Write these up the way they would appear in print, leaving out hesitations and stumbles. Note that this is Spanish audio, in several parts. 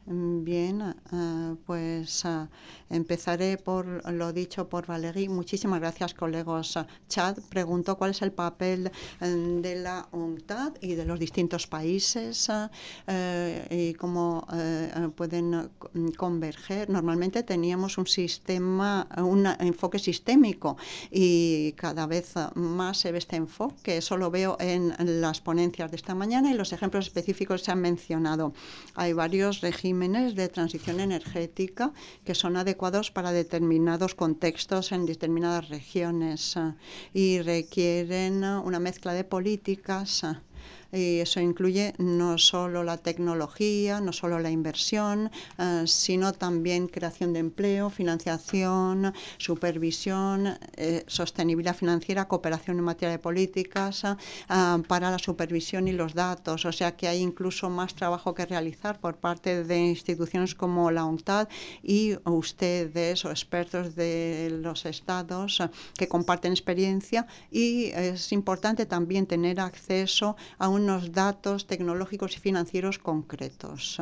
Bien, pues empezaré por lo dicho por Valerie. Muchísimas gracias, colegos. Chad preguntó cuál es el papel de la UNCTAD y de los distintos países y cómo pueden converger. Normalmente teníamos un enfoque sistémico y cada vez más se ve este enfoque. Eso lo veo en las ponencias de esta mañana y los ejemplos específicos se han mencionado. Hay varios regímenes de transición energética que son adecuados para determinados contextos en determinadas regiones y requieren una mezcla de políticas. Y eso incluye no solo la tecnología, no solo la inversión, sino también creación de empleo, financiación, supervisión, sostenibilidad financiera, cooperación en materia de políticas para la supervisión y los datos. O sea que hay incluso más trabajo que realizar por parte de instituciones como la UNCTAD y ustedes o expertos de los estados que comparten experiencia, y es importante también tener acceso a unos datos tecnológicos y financieros concretos.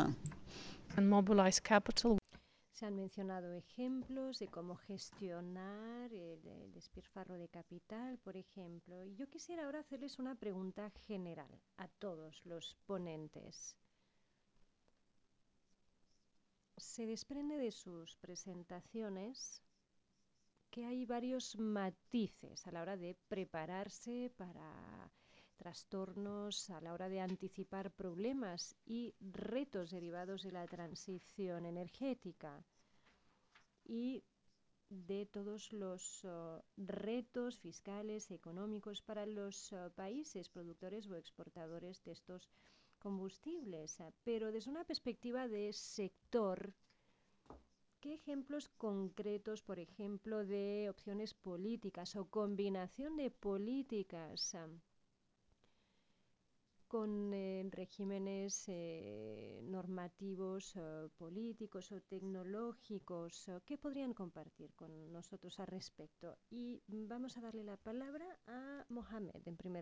Se han mencionado ejemplos de cómo gestionar el despilfarro de capital, por ejemplo. Y yo quisiera ahora hacerles una pregunta general a todos los ponentes. Se desprende de sus presentaciones que hay varios matices a la hora de prepararse para trastornos, a la hora de anticipar problemas y retos derivados de la transición energética y de todos los retos fiscales, económicos para los países productores o exportadores de estos combustibles. Pero desde una perspectiva de sector, ¿qué ejemplos concretos, por ejemplo, de opciones políticas o combinación de políticas con regímenes normativos, políticos o tecnológicos, qué podrían compartir con nosotros al respecto? Y vamos a darle la palabra a Mohamed en primer